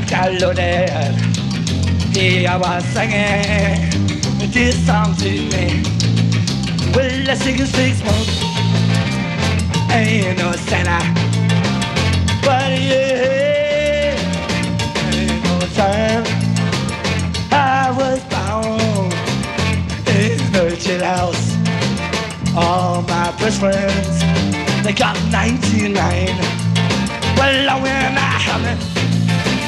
got loaded. He was singing this song to me. Well, let's sing 6 months. Ain't no Santa, but yeah, ain't no time. I was bound in the jailhouse. All my best friends, they got 99. Well, when I have it.